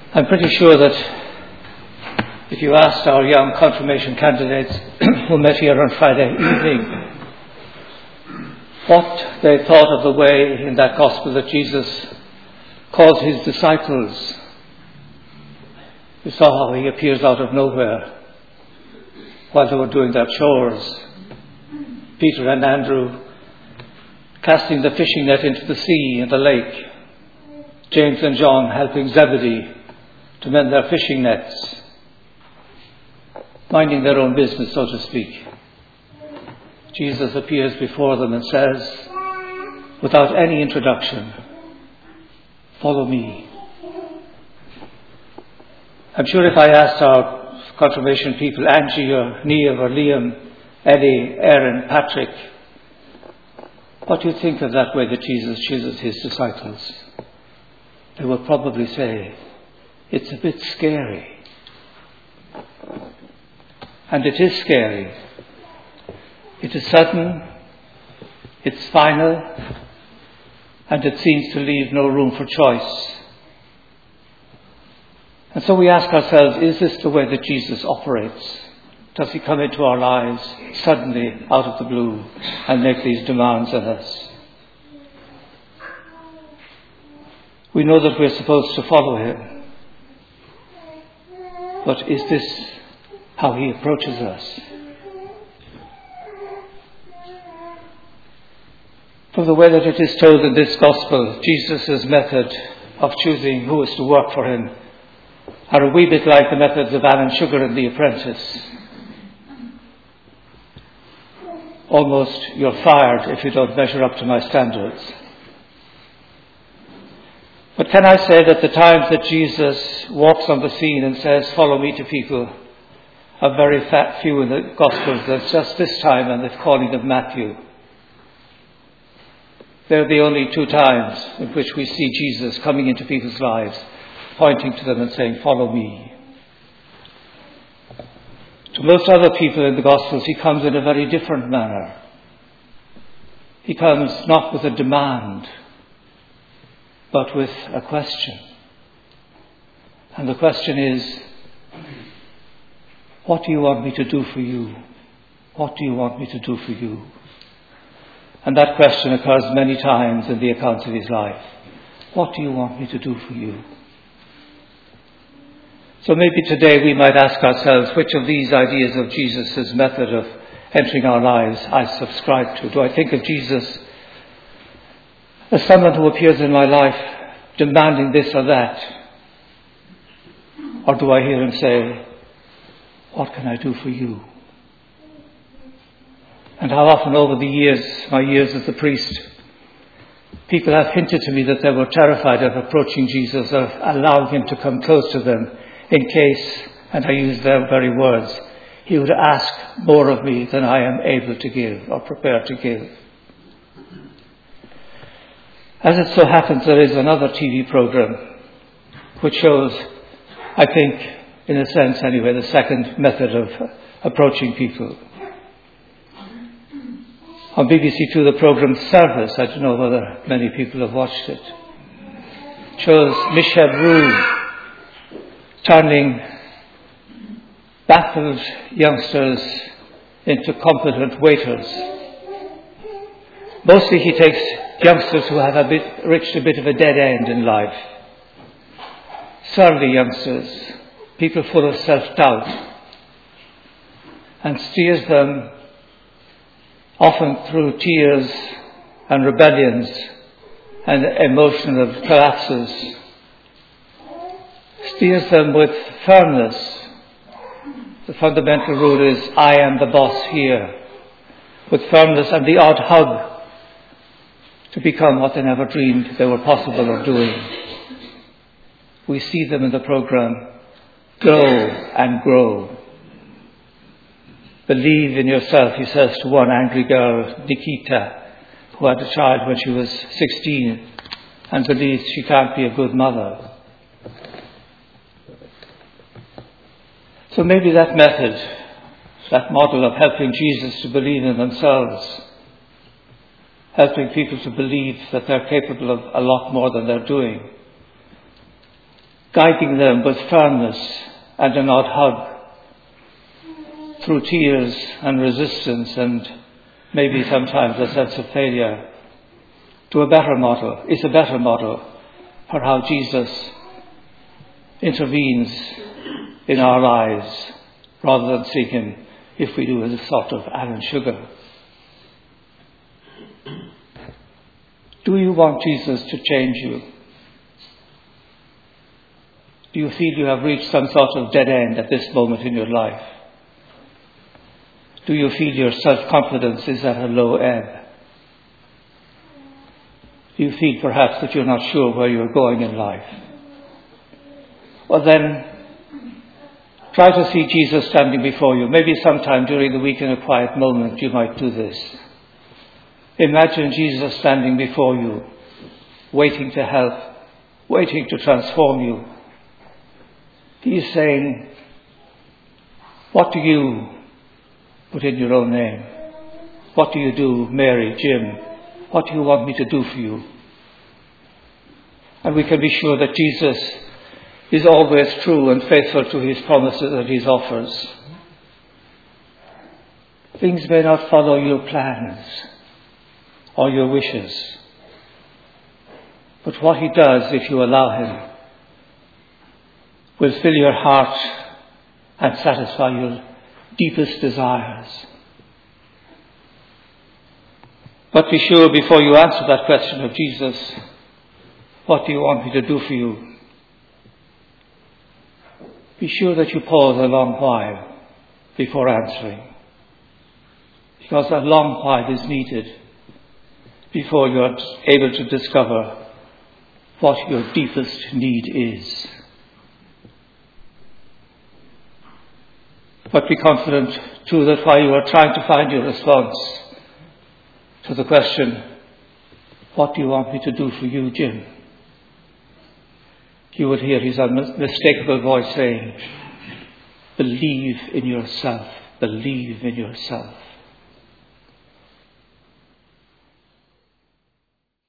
I'm pretty sure that if you asked our young confirmation candidates who met here on Friday evening what they thought of the way in that gospel that Jesus calls his disciples, you saw how he appears out of nowhere while they were doing their chores. Peter and Andrew casting the fishing net into the sea and the lake. James and John helping Zebedee to mend their fishing nets. Minding their own business, so to speak. Jesus appears before them and says, without any introduction, "Follow me." I'm sure if I asked our confirmation people, Angie or Niamh or Liam, Eddie, Aaron, Patrick, what do you think of that way that Jesus chooses his disciples? They would probably say, it's a bit scary. And it is scary. It is sudden, it's final, and it seems to leave no room for choice. And so we ask ourselves, is this the way that Jesus operates? Does he come into our lives suddenly out of the blue and make these demands on us? We know that we're supposed to follow him. But is this how he approaches us? From the way that it is told in this gospel, Jesus' method of choosing who is to work for him are a wee bit like the methods of Alan Sugar in The Apprentice. Almost you're fired if you don't measure up to my standards. But can I say that the times that Jesus walks on the scene and says, "Follow me" to people are very few in the Gospels. There's just this time and the calling of Matthew. They're the only two times in which we see Jesus coming into people's lives, pointing to them and saying, "Follow me." To most other people in the Gospels, he comes in a very different manner. He comes not with a demand, but with a question. And the question is, what do you want me to do for you? What do you want me to do for you? And that question occurs many times in the accounts of his life. What do you want me to do for you? So maybe today we might ask ourselves, which of these ideas of Jesus' method of entering our lives I subscribe to? Do I think of Jesus as someone who appears in my life demanding this or that? Or do I hear him say, "What can I do for you?" And how often over the years, my years as a priest, people have hinted to me that they were terrified of approaching Jesus, of allowing him to come close to them in case, and I use their very words, he would ask more of me than I am able to give or prepared to give. As it so happens, there is another TV program which shows, I think, in a sense anyway, the second method of approaching people. On BBC Two, the program Service, I don't know whether many people have watched it, shows Michelle Roux turning baffled youngsters into competent waiters. Mostly he takes youngsters who have reached a bit of a dead end in life. Surly youngsters, people full of self-doubt, and steers them often through tears and rebellions and emotional collapses. Steers them with firmness. The fundamental rule is, I am the boss here. With firmness and the odd hug to become what they never dreamed they were possible of doing. We see them in the program grow and grow. Believe in yourself, he says to one angry girl, Nikita, who had a child when she was 16 and believes she can't be a good mother. So maybe that method, that model of helping Jesus to believe in themselves, helping people to believe that they're capable of a lot more than they're doing, guiding them with firmness and an odd hug, through tears and resistance and maybe sometimes a sense of failure, to a better model, is a better model for how Jesus intervenes in our lives, rather than seeing him, if we do, as a sort of Alan Sugar. Do you want Jesus to change you? Do you feel you have reached some sort of dead end at this moment in your life? Do you feel your self-confidence is at a low ebb? Do you feel perhaps that you're not sure where you're going in life? Well then, try to see Jesus standing before you. Maybe sometime during the week in a quiet moment you might do this. Imagine Jesus standing before you, waiting to help, waiting to transform you. He's saying, what do you put in your own name? What do you do, Mary, Jim? What do you want me to do for you? And we can be sure that Jesus is always true and faithful to his promises that he offers. Things may not follow your plans or your wishes, but what he does, if you allow him, will fill your heart and satisfy your deepest desires. But be sure, before you answer that question of Jesus, what do you want me to do for you? Be sure that you pause a long while before answering, because that long while is needed before you are able to discover what your deepest need is. But be confident too that while you are trying to find your response to the question, what do you want me to do for you, Jim? You would hear his unmistakable voice saying, believe in yourself, believe in yourself.